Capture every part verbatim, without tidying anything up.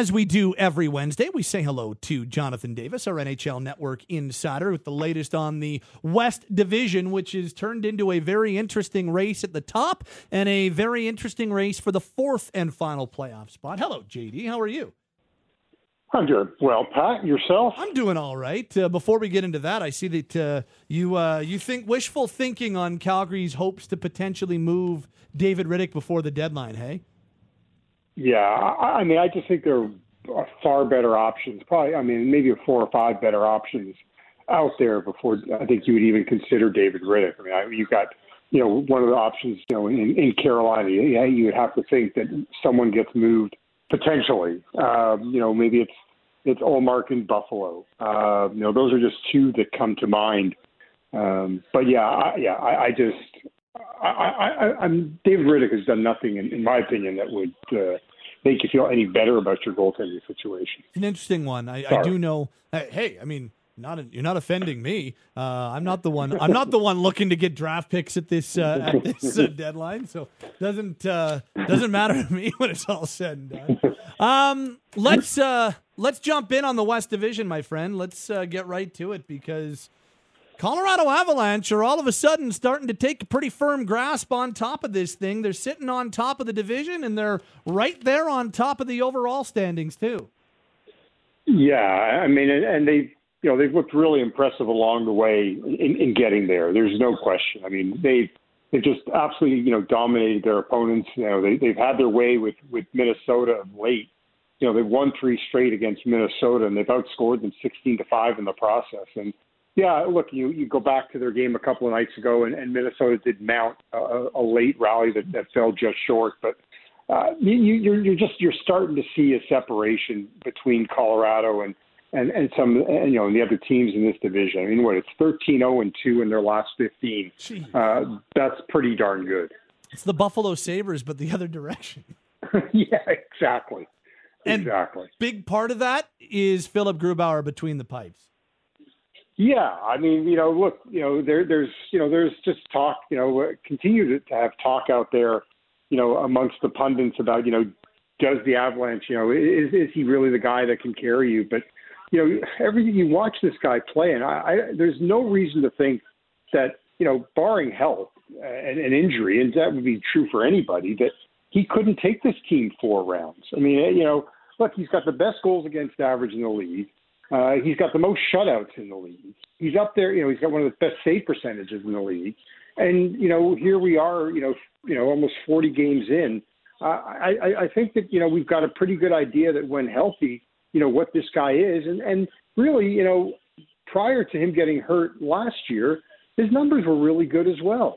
as we do every Wednesday, we say hello to Jonathan Davis, our N H L Network insider, with the latest on the West Division, which has turned into a very interesting race at the top and a very interesting race for the fourth and final playoff spot. Hello, J D. How are you? I'm doing well, Pat. Yourself? I'm doing all right. Uh, before we get into that, I see that uh, you uh, you think wishful thinking on Calgary's hopes to potentially move David Rittich before the deadline, hey? Yeah, I, I mean, I just think there are far better options. Probably, I mean, maybe four or five better options out there before I think you would even consider David Rittich. I mean, I, you've got, you know, one of the options, you know, in, in Carolina, yeah, you would have to think that someone gets moved potentially. Um, you know, maybe it's it's Ullmark in Buffalo. Uh, you know, those are just two that come to mind. Um, but yeah, I, yeah, I, I just. I, I, I'm David Rittich has done nothing, in, in my opinion, that would uh, make you feel any better about your goaltending situation. It's an interesting one. I, I do know. Hey, I mean, not a, you're not offending me. Uh, I'm not the one. I'm not the one looking to get draft picks at this uh, at this uh, deadline. So doesn't uh, doesn't matter to me when it's all said and done. Um, let's uh, let's jump in on the West Division, my friend. Let's uh, get right to it because Colorado Avalanche are all of a sudden starting to take a pretty firm grasp on top of this thing. They're sitting on top of the division, and they're right there on top of the overall standings, too. Yeah, I mean, and they, you know, they've looked really impressive along the way in, in getting there. There's no question. I mean, they've they've just absolutely, you know, dominated their opponents. You know, they, they've had their way with, with Minnesota of late. You know, they've won three straight against Minnesota, and they've outscored them sixteen to five in the process. And yeah, look, you, you go back to their game a couple of nights ago, and, and Minnesota did mount a, a late rally that, that fell just short. But uh, you, you're, you're just you're starting to see a separation between Colorado and and, and some and, you know and the other teams in this division. I mean, what it's thirteen oh and two in their last fifteen. Uh, that's pretty darn good. It's the Buffalo Sabres, but the other direction. Yeah, exactly. And exactly. Big part of that is Philip Grubauer between the pipes. Yeah, I mean, you know, look, you know, there, there's, you know, there's just talk, you know, continue to, to have talk out there, you know, amongst the pundits about, you know, does the Avalanche, you know, is is he really the guy that can carry you? But, you know, everything you watch this guy play, and I, I there's no reason to think that, you know, barring health and, and injury, and that would be true for anybody, that he couldn't take this team four rounds. I mean, you know, look, he's got the best goals against average in the league. Uh, he's got the most shutouts in the league. He's up there, you know, he's got one of the best save percentages in the league. And, you know, here we are, you know, you know, almost forty games in. Uh, I, I think that, you know, we've got a pretty good idea that when healthy, you know, what this guy is. And, and really, you know, prior to him getting hurt last year, his numbers were really good as well.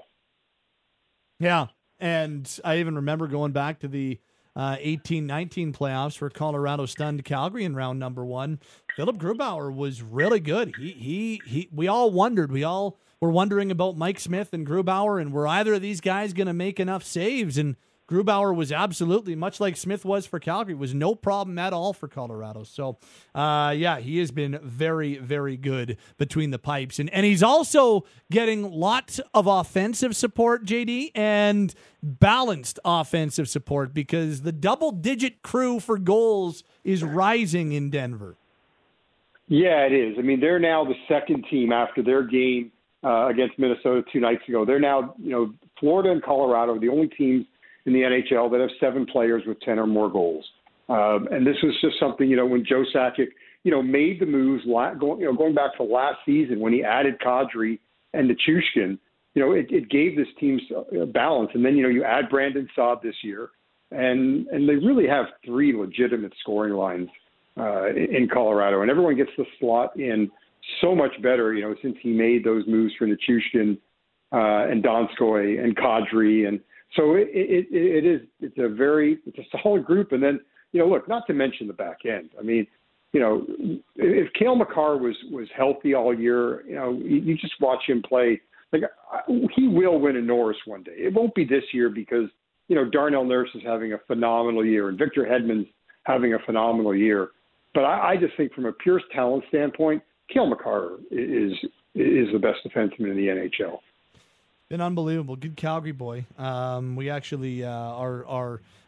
Yeah. And I even remember going back to the Uh, eighteen nineteen playoffs where Colorado stunned Calgary in round number one. Philip Grubauer was really good. He he he. We all wondered. We all were wondering about Mike Smith and Grubauer, and were either of these guys going to make enough saves? And Grubauer was absolutely, much like Smith was for Calgary, was no problem at all for Colorado. So, uh, yeah, he has been very, very good between the pipes. And, and he's also getting lots of offensive support, J D, and balanced offensive support because the double-digit crew for goals is rising in Denver. Yeah, it is. I mean, they're now the second team after their game uh, against Minnesota two nights ago. They're now, you know, Florida and Colorado are the only teams in the N H L that have seven players with ten or more goals. Um, and this was just something, you know, when Joe Sakic, you know, made the moves, la- going, you know, going back to last season when he added Kadri and Nichushkin, you know, it, it gave this team a balance. And then, you know, you add Brandon Saad this year, and and they really have three legitimate scoring lines uh, in Colorado. And everyone gets the slot in so much better, you know, since he made those moves for Nichushkin uh, and Donskoy and Kadri. And so it, it, it is, it's a very, it's a solid group. And then, you know, look, not to mention the back end. I mean, you know, if Cale Makar was, was healthy all year, you know, you, you just watch him play. Like, he will win a Norris one day. It won't be this year because, you know, Darnell Nurse is having a phenomenal year and Victor Hedman's having a phenomenal year. But I, I just think from a pure talent standpoint, Cale Makar is is the best defenseman in the N H L. Been unbelievable. Good Calgary boy. Um, we actually uh, are are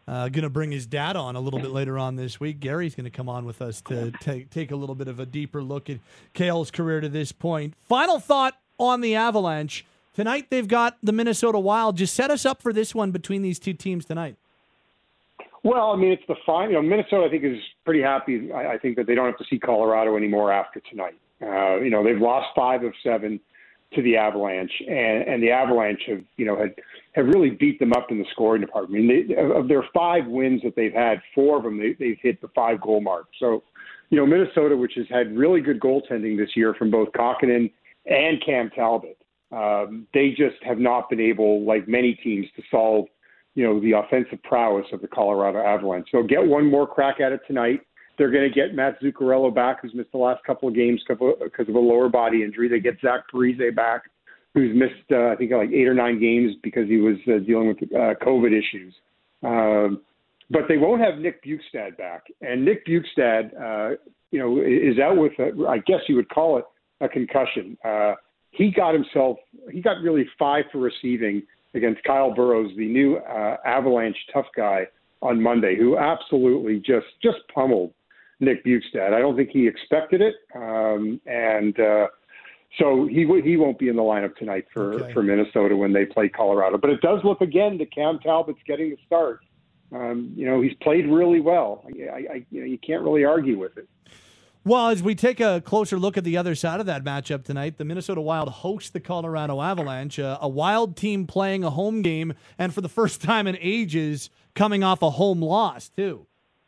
uh, going to bring his dad on a little bit later on this week. Gary's going to come on with us to take take a little bit of a deeper look at Cale's career to this point. Final thought on the Avalanche. Tonight they've got the Minnesota Wild. Just set us up for this one between these two teams tonight. Well, I mean, it's the fine. You know, Minnesota, I think, is pretty happy. I, I think that they don't have to see Colorado anymore after tonight. Uh, you know, they've lost five of seven to the Avalanche, and, and the Avalanche have, you know, had have really beat them up in the scoring department. I mean, they, of their five wins that they've had, four of them they, they've hit the five goal mark. So, you know, Minnesota, which has had really good goaltending this year from both Kokkonen and Cam Talbot, um, they just have not been able, like many teams, to solve, you know, the offensive prowess of the Colorado Avalanche. So get one more crack at it tonight. They're going to get Matt Zuccarello back, who's missed the last couple of games because of a lower body injury. They get Zach Parise back, who's missed, uh, I think, like eight or nine games because he was uh, dealing with uh, COVID issues. Um, but they won't have Nick Bjugstad back. And Nick Bjugstad, uh, you know, is out with, a, I guess you would call it a concussion. Uh, he got himself, he got really five for receiving against Kyle Burrows, the new uh, Avalanche tough guy, on Monday, who absolutely just just pummeled Nick Bjugstad. I don't think he expected it, um, and uh, so he w- he won't be in the lineup tonight for, okay. for Minnesota when they play Colorado. But it does look again that Cam Talbot's getting the start. Um, you know, he's played really well. I, I, you know, you can't really argue with it. Well, as we take a closer look at the other side of that matchup tonight, the Minnesota Wild host the Colorado Avalanche, uh, a Wild team playing a home game, and for the first time in ages, coming off a home loss, too.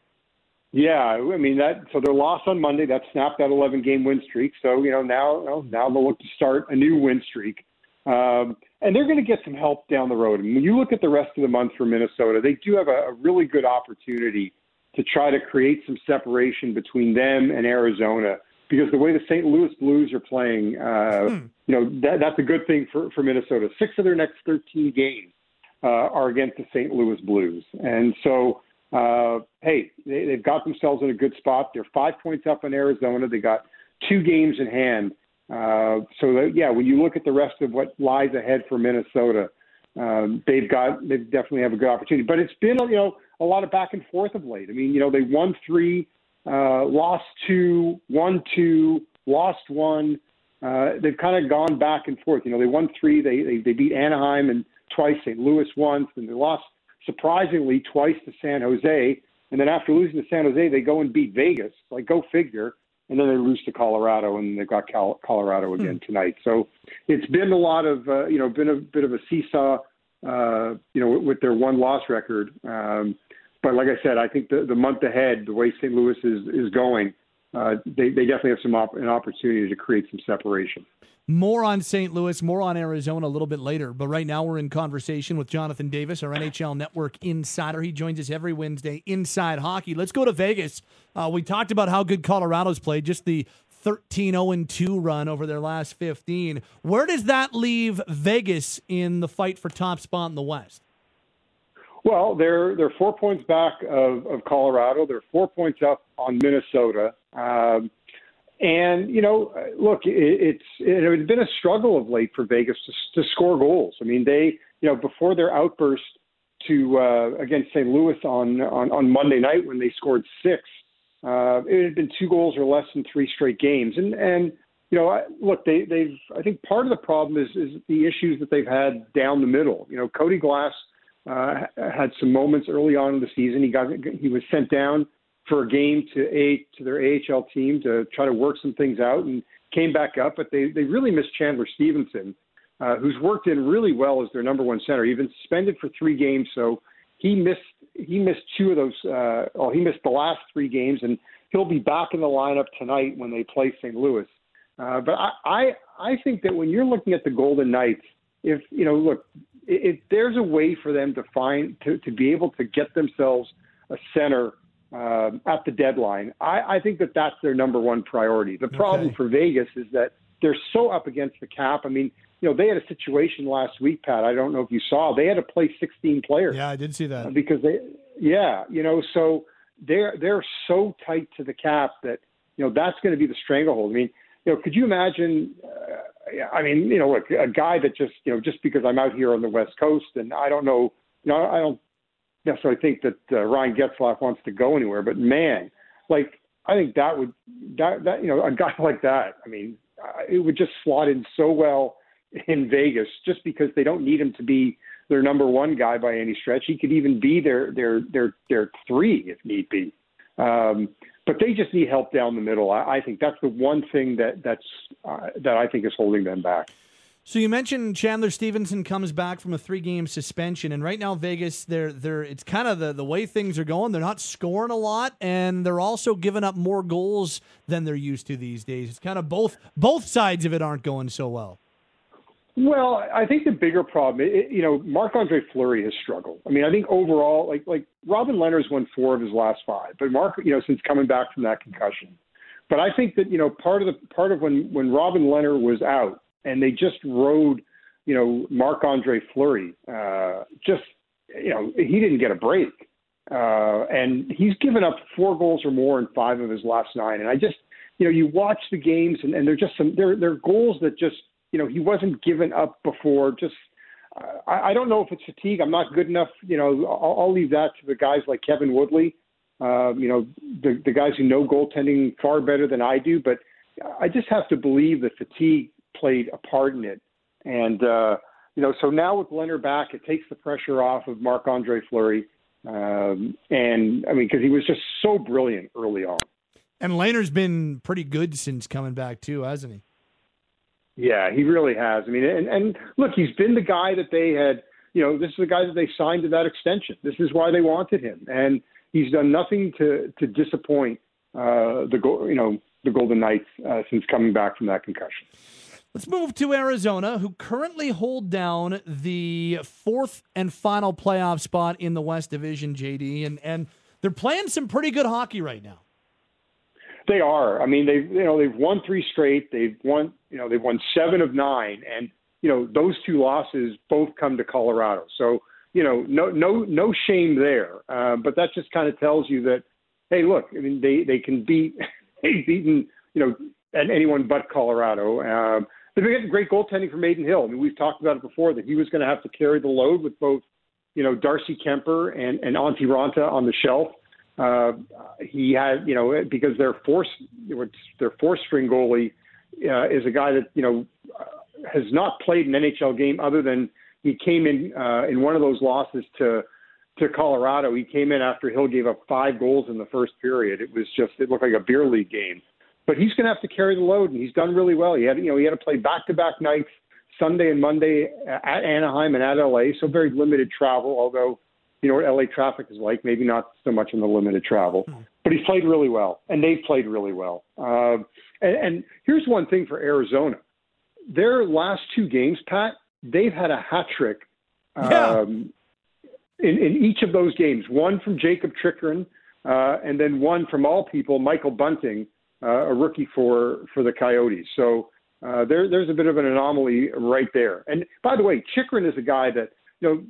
Yeah, I mean, that. So their loss on Monday, that snapped that eleven-game win streak. So, you know, now, you know, now they'll look to start a new win streak. Um, and they're going to get some help down the road. And when you look at the rest of the month for Minnesota, they do have a, a really good opportunity to try to create some separation between them and Arizona, because the way the Saint Louis Blues are playing, uh, hmm. you know, that, that's a good thing for, for Minnesota. Six of their next thirteen games uh, are against the Saint Louis Blues. And so, uh, hey, they, they've got themselves in a good spot. They're five points up in Arizona. They got two games in hand. Uh, so, that, yeah, when you look at the rest of what lies ahead for Minnesota, um, they've got, they definitely have a good opportunity. But it's been, you know, a lot of back and forth of late. I mean, you know, they won three, uh, lost two, won two, lost one. Uh, they've kind of gone back and forth. You know, they won three. They, they they beat Anaheim and twice, Saint Louis once, and they lost surprisingly twice to San Jose. And then after losing to San Jose, they go and beat Vegas. Like, go figure. And then they lose to Colorado, and they've got Cal- Colorado again hmm. tonight. So it's been a lot of, uh, you know, been a bit of a seesaw, uh, you know, with their one-loss record. Um, But like I said, I think the, the month ahead, the way Saint Louis is, is going, uh, they, they definitely have some op- an opportunity to create some separation. More on Saint Louis, more on Arizona a little bit later. But right now we're in conversation with Jonathan Davis, our N H L Network insider. He joins us every Wednesday inside hockey. Let's go to Vegas. Uh, we talked about how good Colorado's played, just the thirteen oh two run over their last fifteen. Where does that leave Vegas in the fight for top spot in the West? Well, they're they're four points back of, of Colorado. They're four points up on Minnesota. Um, and, you know, look, it, it's it's been a struggle of late for Vegas to, to score goals. I mean, they, you know, before their outburst to uh, against Saint Louis on, on, on Monday night when they scored six, uh, it had been two goals or less in three straight games. And, and you know, I, look, they, they've I think part of the problem is, is the issues that they've had down the middle. You know, Cody Glass Uh, had some moments early on in the season. He got he was sent down for a game to a to their A H L team to try to work some things out, and came back up. But they they really missed Chandler Stevenson, uh, who's worked in really well as their number one center. He's been suspended for three games, so he missed he missed two of those. Uh, oh, he missed the last three games, and he'll be back in the lineup tonight when they play Saint Louis. Uh, but I, I I think that when you're looking at the Golden Knights, if you know, look. If there's a way for them to find to, to be able to get themselves a center uh, at the deadline, I, I think that that's their number one priority. The problem okay. for Vegas is that they're so up against the cap. I mean, you know, they had a situation last week, Pat. I don't know if you saw. They had to play sixteen players. Yeah, I did see that because they, yeah, you know, so they're they're so tight to the cap that you know that's going to be the stranglehold. I mean, you know, could you imagine? Uh, I mean, you know, look, a guy that just, you know, just because I'm out here on the West Coast and I don't know, you know, I don't necessarily think that uh, Ryan Getzlaf wants to go anywhere, but man, like I think that would that that you know a guy like that, I mean, uh, it would just slot in so well in Vegas, just because they don't need him to be their number one guy by any stretch. He could even be their their their their three if need be. Um, but they just need help down the middle. I, I think that's the one thing that that's uh, that I think is holding them back. So you mentioned Chandler Stevenson comes back from a three-game suspension, and right now Vegas, they're they're it's kind of the, the way things are going. They're not scoring a lot, and they're also giving up more goals than they're used to these days. It's kind of both both sides of it aren't going so well. Well, I think the bigger problem, it, you know, Marc-Andre Fleury has struggled. I mean, I think overall, like like Robin Lehner's won four of his last five, but Mark, you know, since coming back from that concussion. But I think that, you know, part of the part of when when Robin Lehner was out, and they just rode, you know, Marc-Andre Fleury. Uh, just, you know, he didn't get a break. Uh, and he's given up four goals or more in five of his last nine. And I just, you know, you watch the games, and, and they're just some, they're, they're goals that just, you know, he wasn't given up before. Just, uh, I, I don't know if it's fatigue. I'm not good enough. You know, I'll, I'll leave that to the guys like Kevin Woodley, uh, you know, the, the guys who know goaltending far better than I do. But I just have to believe that fatigue played a part in it. And, uh, you know, so now with Lehner back, it takes the pressure off of Marc-Andre Fleury. Um, and, I mean, because he was just so brilliant early on. And Lehner's been pretty good since coming back, too, hasn't he? Yeah, he really has. I mean, and, and look, he's been the guy that they had, you know, this is the guy that they signed to that extension. This is why they wanted him. And he's done nothing to, to disappoint uh, the, you know, the Golden Knights uh, since coming back from that concussion. Let's move to Arizona, who currently hold down the fourth and final playoff spot in the West Division, J D, and and they're playing some pretty good hockey right now. They are. I mean, they've you know they've won three straight. They've won you know they've won seven of nine, and you know those two losses both come to Colorado. So you know no no no shame there. Uh, but that just kind of tells you that hey, look, I mean they they can beat they've beaten you know at anyone but Colorado. Um, They've been getting great goaltending from Maiden Hill. I mean, we've talked about it before that he was going to have to carry the load with both, you know, Darcy Kemper and, and Antti Ranta on the shelf. Uh, he had, you know, because their fourth, their fourth string goalie uh, is a guy that, you know, has not played an N H L game other than he came in uh, in one of those losses to to Colorado. He came in after Hill gave up five goals in the first period. It was just, it looked like a beer league game. But he's going to have to carry the load, and he's done really well. He had, you know, he had to play back-to-back nights, Sunday and Monday at Anaheim and at L A, so very limited travel, although, you know, what L A traffic is like, maybe not so much in the limited travel. Mm. But he's played really well, and they've played really well. Uh, and, and here's one thing for Arizona. Their last two games, Pat, they've had a hat trick um, yeah. in, in each of those games, one from Jacob Chychrun, uh, and then one from all people, Michael Bunting, Uh, a rookie for, for the Coyotes. So uh, there, there's a bit of an anomaly right there. And by the way, Chychrun is a guy that, you know,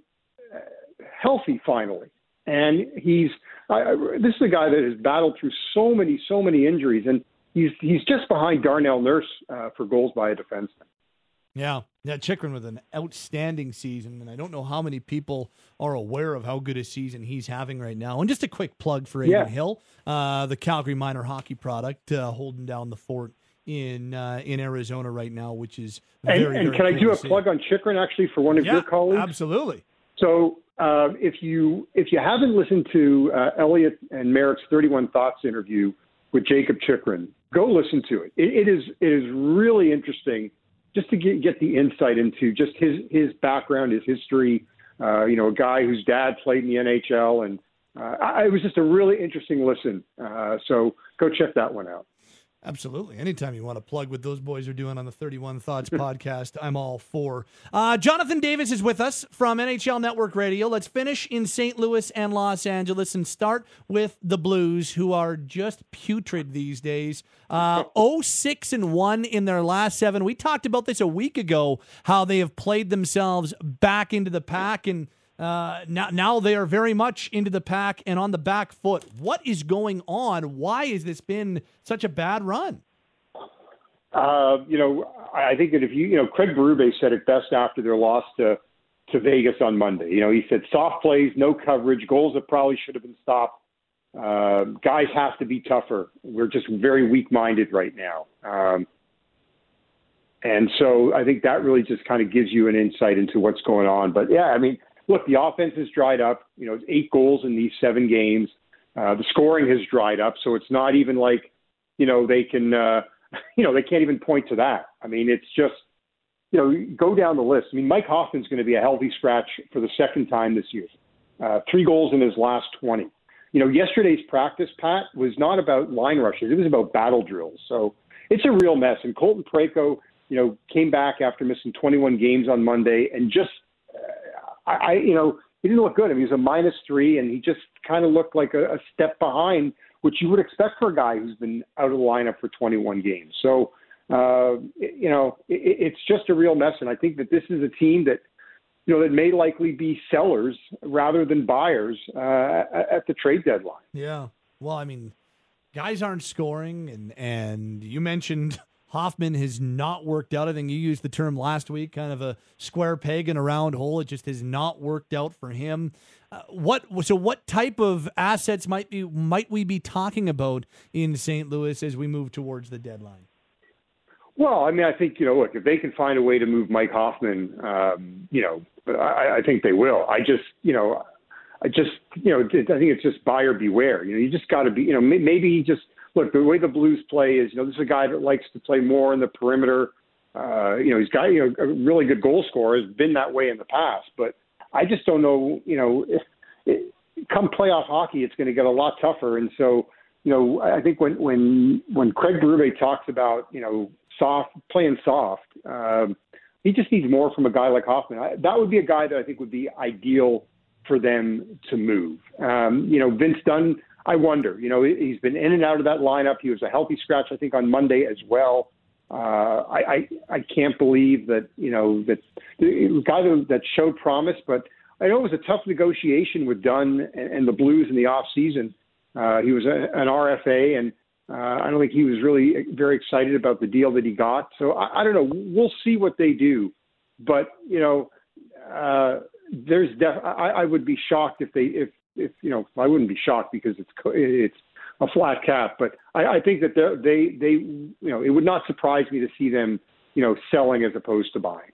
healthy finally. And he's, uh, this is a guy that has battled through so many, so many injuries. And he's, he's just behind Darnell Nurse uh, for goals by a defenseman. Yeah, yeah, Chychrun with an outstanding season, and I don't know how many people are aware of how good a season he's having right now. And just a quick plug for Adin yeah. Hill, uh, the Calgary minor hockey product, uh, holding down the fort in uh, in Arizona right now, which is very, and, and very can cool I do a see. plug on Chychrun actually for one of yeah, your colleagues? Absolutely. So uh, if you if you haven't listened to uh, Elliot and Merrick's thirty-one Thoughts interview with Jacob Chychrun, go listen to it. It, it is it is really interesting. Just to get, get the insight into just his, his background, his history, uh, you know, a guy whose dad played in the N H L. And uh, I, it was just a really interesting listen. Uh, so go check that one out. Absolutely. Anytime you want to plug what those boys are doing on the thirty-one Thoughts podcast, I'm all for. Uh, Jonathan Davis is with us from N H L Network Radio. Let's finish in Saint Louis and Los Angeles and start with the Blues, who are just putrid these days. Uh, oh six and one in their last seven. We talked about this a week ago, how they have played themselves back into the pack, and Uh, now, now they are very much into the pack and on the back foot. What is going on? Why has this been such a bad run? Uh, you know, I think that if you, you know, Craig Berube said it best after their loss to, to Vegas on Monday. You know, he said soft plays, no coverage, goals that probably should have been stopped. Uh, guys have to be tougher. We're just very weak-minded right now. Um, and so I think that really just kind of gives you an insight into what's going on. But, yeah, I mean, look, the offense has dried up. You know, it's eight goals in these seven games. Uh, the scoring has dried up, so it's not even like, you know, they can, uh, you know, they can't even point to that. I mean, it's just, you know, go down the list. I mean, Mike Hoffman's going to be a healthy scratch for the second time this year. Uh, three goals in his last twenty. You know, yesterday's practice, Pat, was not about line rushes. It was about battle drills. So it's a real mess. And Colton Parayko, you know, came back after missing twenty-one games on Monday and just, uh, I, you know, he didn't look good. I mean, he was a minus three, and he just kind of looked like a, a step behind, which you would expect for a guy who's been out of the lineup for twenty-one games. So, uh, you know, it, it's just a real mess. And I think that this is a team that, you know, that may likely be sellers rather than buyers uh, at the trade deadline. Yeah. Well, I mean, guys aren't scoring, and, and you mentioned Hoffman has not worked out. I think you used the term last week, kind of a square peg in a round hole. It just has not worked out for him. Uh, what so what type of assets might be might we be talking about in Saint Louis as we move towards the deadline? Well, I mean, I think, you know, look, if they can find a way to move Mike Hoffman, um, you know, I, I think they will. I just, you know, I just, you know, I think it's just buyer beware. You know, you just got to be, you know, maybe he just, look, the way the Blues play is, you know, this is a guy that likes to play more in the perimeter. Uh, you know, he's got, you know, a really good goal scorer, has been that way in the past. But I just don't know, you know, if, it, come playoff hockey, it's going to get a lot tougher. And so, you know, I think when when when Craig Berube talks about, you know, soft, playing soft, um, he just needs more from a guy like Hoffman. I, that would be a guy that I think would be ideal for them to move. Um, you know, Vince Dunn, I wonder, you know, he's been in and out of that lineup. He was a healthy scratch, I think, on Monday as well. Uh, I, I I can't believe that, you know, that the guy that showed promise, but I know it was a tough negotiation with Dunn and, and the Blues in the off season. Uh, he was a, an R F A, and uh, I don't think he was really very excited about the deal that he got. So I, I don't know. We'll see what they do, but you know, uh, there's def- I, I would be shocked if they if if you know I wouldn't be shocked because it's it's a flat cap, but I, I think that they they you know it would not surprise me to see them you know selling as opposed to buying.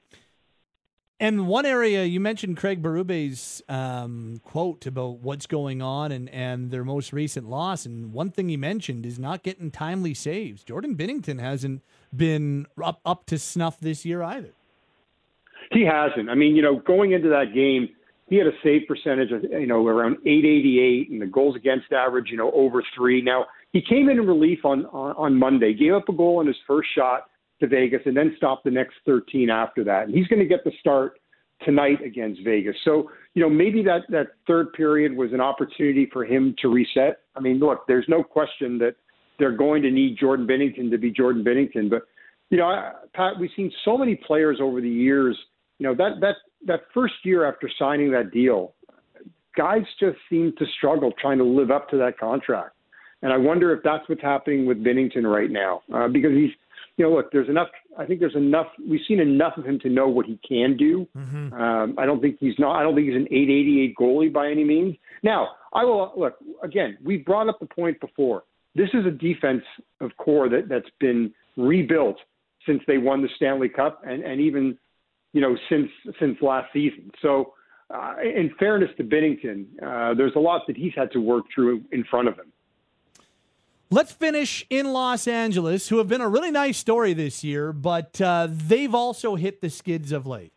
And one area, you mentioned Craig Berube's um, quote about what's going on and, and their most recent loss. And one thing he mentioned is not getting timely saves. Jordan Binnington hasn't been up, up to snuff this year either. He hasn't. I mean, you know, going into that game, he had a save percentage of, you know, around eight eighty-eight and the goals against average, you know, over three. Now, he came in in relief on, on, on Monday, gave up a goal on his first shot to Vegas, and then stop the next thirteen after that. And he's going to get the start tonight against Vegas. So, you know, maybe that, that third period was an opportunity for him to reset. I mean, look, there's no question that they're going to need Jordan Binnington to be Jordan Binnington. But, you know, I, Pat, we've seen so many players over the years, you know, that, that, that first year after signing that deal, guys just seem to struggle trying to live up to that contract. And I wonder if that's what's happening with Binnington right now, uh, because he's, you know, look, there's enough, I think there's enough, we've seen enough of him to know what he can do. Mm-hmm. Um, I don't think he's not, I don't think he's an eight eighty-eight goalie by any means. Now, I will, look, again, we brought up the point before. This is a defense of core that, that's been rebuilt since they won the Stanley Cup and, and even, you know, since, since last season. So uh, in fairness to Binnington, uh, there's a lot that he's had to work through in front of him. Let's finish in Los Angeles, who have been a really nice story this year, but uh, they've also hit the skids of late.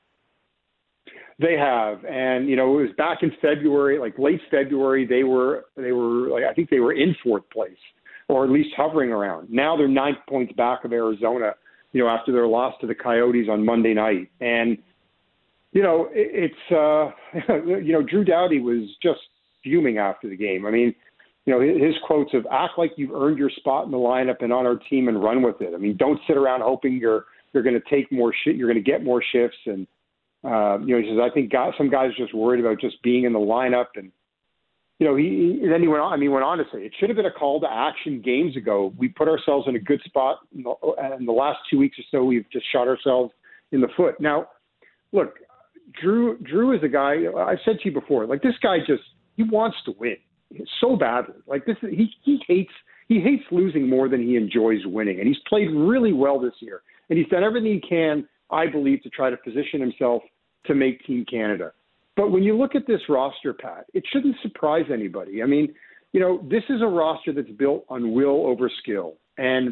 They have, and you know, it was back in February, like late February. They were, they were, like, I think they were in fourth place, or at least hovering around. Now they're nine points back of Arizona. You know, after their loss to the Coyotes on Monday night, and you know, it, it's, uh, you know, Drew Doughty was just fuming after the game. I mean. You know, his quotes of act like you've earned your spot in the lineup and on our team and run with it. I mean, don't sit around hoping you're you're going to take more shit. You're going to get more shifts. And, uh, you know, he says, I think guys, some guys are just worried about just being in the lineup. And, you know, he, he then he went on, I mean, went on to say it should have been a call to action games ago. We put ourselves in a good spot. In the, in the last two weeks or so, we've just shot ourselves in the foot. Now, look, Drew Drew is a guy, I've said to you before, like this guy just, he wants to win so badly. Like this, he, he hates, he hates losing more than he enjoys winning. And he's played really well this year. And he's done everything he can, I believe, to try to position himself to make Team Canada. But when you look at this roster, Pat, it shouldn't surprise anybody. I mean, you know, this is a roster that's built on will over skill. And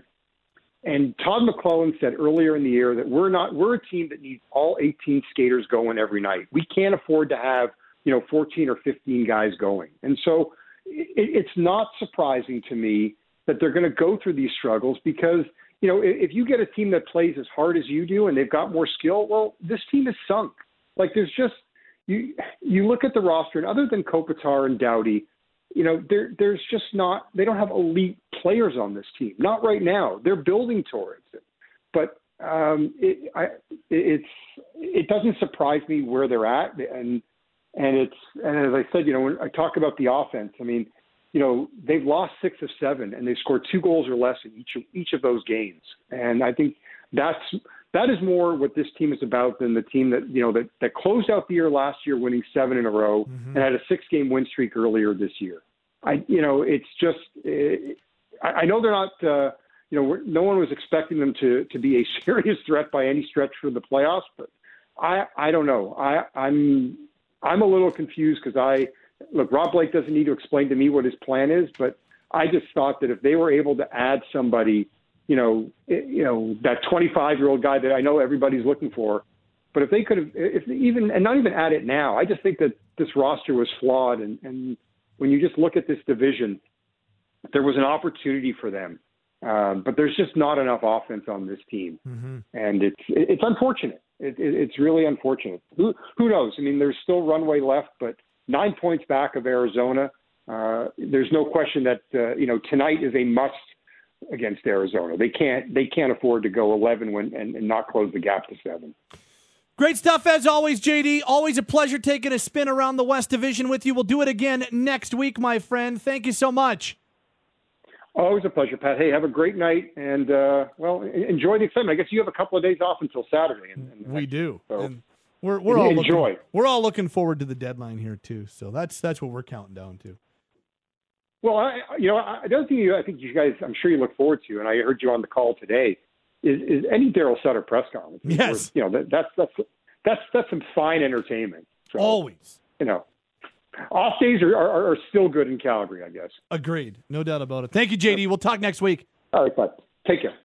And Todd McClellan said earlier in the year that we're not we're a team that needs all eighteen skaters going every night. We can't afford to have, you know, fourteen or fifteen guys going. And so it, it's not surprising to me that they're going to go through these struggles because, you know, if you get a team that plays as hard as you do and they've got more skill, well, this team is sunk. Like there's just you you look at the roster, and other than Kopitar and Doughty, you know, there, there's just not – they don't have elite players on this team. Not right now. They're building towards it. But um, it, I, it's, it doesn't surprise me where they're at. And and it's and as I said, you know, when I talk about the offense, I mean, you know, they've lost six of seven, and they've scored two goals or less in each of, each of those games. And I think that's that is more what this team is about than the team that, you know, that, that closed out the year last year winning seven in a row mm-hmm. and had a six-game win streak earlier this year. I, you know, it's just, it, I, I know they're not, uh, you know, no one was expecting them to, to be a serious threat by any stretch for the playoffs, but I, I don't know. I, I'm, I'm a little confused because I, look, Rob Blake doesn't need to explain to me what his plan is, but I just thought that if they were able to add somebody, you know, you know, that twenty-five-year-old guy that I know everybody's looking for, but if they could have, if they even, and not even add it now, I just think that this roster was flawed. And, and when you just look at this division, there was an opportunity for them. Um, but there's just not enough offense on this team. Mm-hmm. And it's, it's unfortunate. It, it, it's really unfortunate. Who, who knows? I mean, there's still runway left, but nine points back of Arizona. Uh, there's no question that, uh, you know, tonight is a must against Arizona. They can't they can't afford to go eleven when and, and not close the gap to seven. Great stuff as always, J D. Always a pleasure taking a spin around the West Division with you. We'll do it again next week, my friend. Thank you so much. Always a pleasure, Pat. Hey, have a great night, and, uh, well, enjoy the excitement. I guess you have a couple of days off until Saturday. And, and we do. So and we're we're all enjoy. Looking, we're all looking forward to the deadline here, too. So that's that's what we're counting down to. Well, I, you know, I, the other thing you, I think you guys, I'm sure you look forward to, and I heard you on the call today, is, is any Daryl Sutter press conference. Yes. Where, you know, that, that's that's that's that's some fine entertainment. So, always. You know, off days are, are are still good in Calgary, I guess. Agreed, no doubt about it. Thank you, J D. We'll talk next week. All right, bud. Take care.